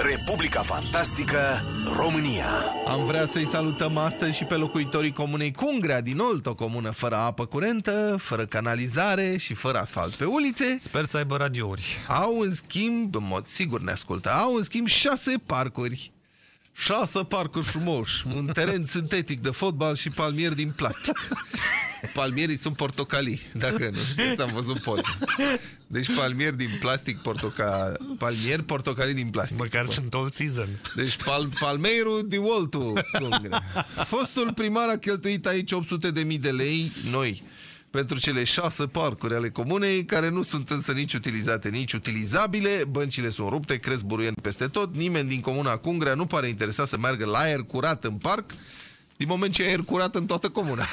Republica Fantastică România. Am vrea să-i salutăm astăzi și pe locuitorii comunei Cungrea din Olt, o comună fără apă curentă, fără canalizare și fără asfalt pe ulițe. Sper să aibă radiouri. Au în schimb, în mod sigur ne ascultă, au în schimb 6 parcuri. 6 parcuri frumoși, un teren sintetic de fotbal și palmieri din plastic. Palmierii sunt portocalii, dacă nu știți, am văzut poze. Deci palmieri din plastic, palmieri portocalii din plastic. Măcar sunt all season. Deci palmeirul din Oltul. Fostul primar a cheltuit aici 800.000 de lei noi pentru cele 6 parcuri ale comunei, care nu sunt însă nici utilizate, nici utilizabile. Băncile sunt rupte, cresc buruieni peste tot. Nimeni din comuna Cungrea nu pare interesat să meargă la aer curat în parc, din moment ce e aer curat în toată comuna.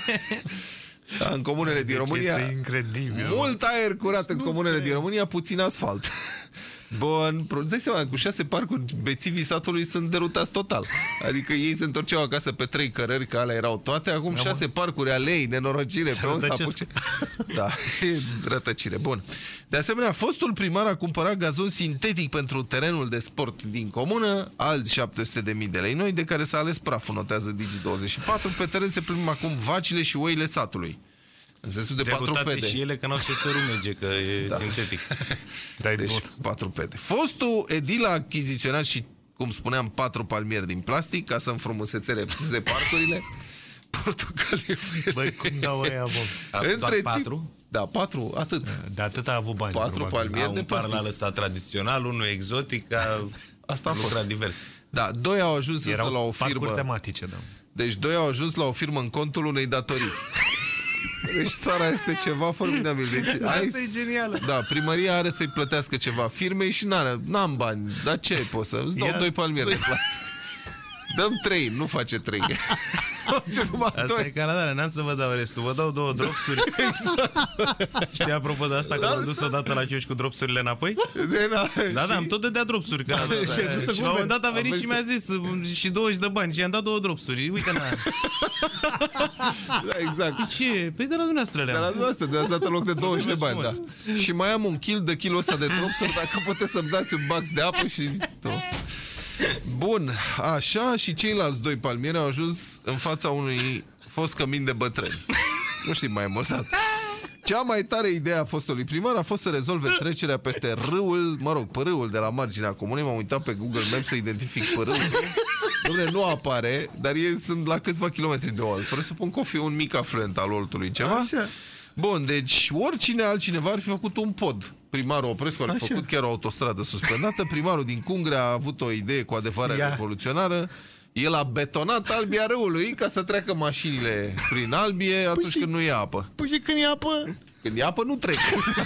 Da, în comunele din România, este incredibil. Mult aer curat în comunele din România, puțin asfalt. Bun, îți dai seama, cu 6 parcuri bețivii satului sunt derutați total. Adică ei se întorceau acasă pe 3 cărări, că alea erau toate, acum 6 parcuri, alei, nenorocire, pe unde să apuce. Da, e rătăcire. Bun. De asemenea, fostul primar a cumpărat gazon sintetic pentru terenul de sport din comună, alți 700.000 de lei noi, de care s-a ales praful, notează Digi24. Pe teren se plimb acum vacile și oile satului. În sensul de 4 pede. Și ele că n-au ce să rumege, că e sintetic. Deci 4 pede. Fostul edil a achiziționat și, cum spuneam, 4 palmieri din plastic ca să înfrumusețele parcurile. Portocaliu. Băi, cum dau ăia, bă? Doar 4? Da, 4, atât. De atât a avut bani. 4 palmieri de plastic. Un par l-a lăsat tradițional, unul exotic, asta a fost divers. Da, 2 au ajuns la o firmă. Parcuri tematice, da. Deci 2 au ajuns la o firmă în contul unei datorii. Deci țara este ceva formidabil. Deci, asta e genială. Da, primăria are să-i plătească ceva firmei și n-am bani. Dar ce pot să... Îți dau 2 palmieri de plastic. Dăm 3, nu face 3. Asta e Canada, n-am să vă dau restul. Vă dau 2 dropsuri. Știi, apropo de asta, că m-am dus odată la chioș cu dropsurile înapoi? Da, am tot dădea dropsuri. Și la un moment dat a venit și mi-a zis și 20 de bani și i-am dat 2 dropsuri. Uite, na. Da, exact. Ce? Păi de la dumneavoastră le-am. De la dumneavoastră, de-ați dat în loc de 20 de bani, da. Și mai am un kil de kilul ăsta de dropsuri, dacă puteți să-mi dați un bax de apă și... Bun, așa, și ceilalți 2 palmieri au ajuns în fața unui fost cămin de bătrâni. Nu știm mai mult. Cea mai tare idee a fostului primar a fost să rezolve trecerea peste râul, părâul de la marginea comunei. M-am uitat pe Google Maps să identific părâul. Dom'le, nu apare, dar ei sunt la câțiva kilometri de Olt. Presupun că o fi un mic afluent al Oltului, ceva. Așa. Bun, deci oricine altcineva ar fi făcut un pod. Primarul Oprescu ar fi făcut chiar o autostradă suspendată. Primarul din Cungrea a avut o idee cu adevărat revoluționară. El a betonat Albia râului ca să treacă mașinile prin Albie atunci când nu e apă. Păi și când e apă? Când e apă nu trec.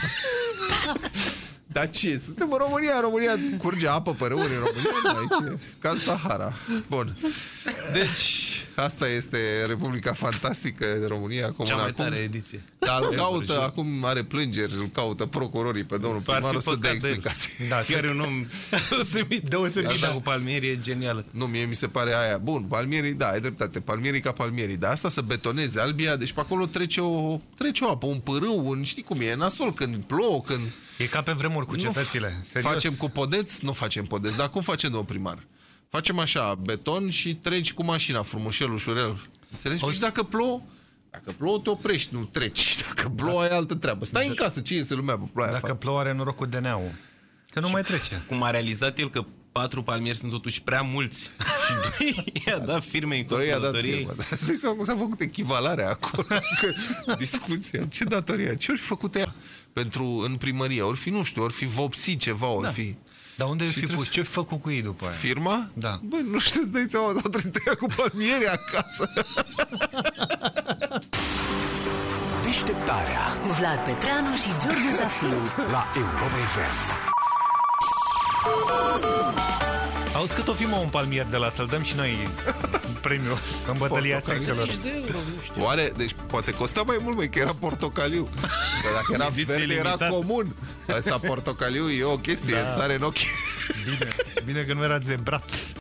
Dar ce? Suntem în România. În România curge apă pe râuri în România. Aici, ca în Sahara. Bun. Deci, asta este Republica Fantastică de România. Cea mai tare ediție. Dar îl caută, acum are plângeri, îl caută procurorii pe domnul primarul să dea explicații. Da, chiar e un om deosebit. Asta cu palmierii e genială. Nu, mie mi se pare aia. Bun, palmierii, da, ai dreptate. Palmierii ca palmierii. Dar asta să betoneze Albia, deci pe acolo trece o apă, un pârâu, știi cum e, nasol când plouă, când... E ca pe vremuri cu cetățile. Serios. Facem cu podeți? Nu facem podeți. Dar cum facem, domnul primar? Facem așa, beton și treci cu mașina, frumușel, ușurel. Înțelegi? Și dacă plouă, te oprești, nu treci. Dacă plouă, ai altă treabă. Stai în casă, ce iese lumea pe ploaia? Dacă plouă, are noroc cu DNA-ul. Că nu mai trece. Cum a realizat el că 4 palmieri sunt totuși prea mulți și 2 i-a dat firmei în datorie. Stai să cum s-a făcut echivalarea acolo. Discuția. Ce datorie? Ce ori fi făcut ea? În primărie. Ori fi, nu știu, ori fi vopsit ceva, ori fi... Dar unde fi pus? Ce-ai făcut cu ei după aia? Firma? Da. Băi, nu știu, îți dai seama, dar trebuie să te ia cu palmieri acasă. Deșteptarea cu Vlad Petreanu și George Zafiu la Europa FM. Auzi, cât o fi, mă, un palmier de la să-l dăm și noi premiul în bătălia sexelor. Oare, deci poate costa mai mult, măi, că era portocaliu. Că dacă era verde, era comun. Asta portocaliu e o chestie, sare în ochi. Bine că nu era zebrat.